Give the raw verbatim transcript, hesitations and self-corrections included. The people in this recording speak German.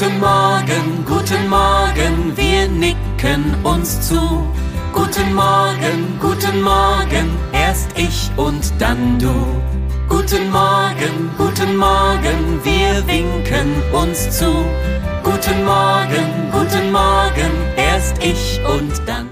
Guten Morgen, guten Morgen, wir nicken uns zu. Guten Morgen, guten Morgen, erst ich und dann du. Guten Morgen, guten Morgen, wir winken uns zu. Guten Morgen, guten Morgen, erst ich und dann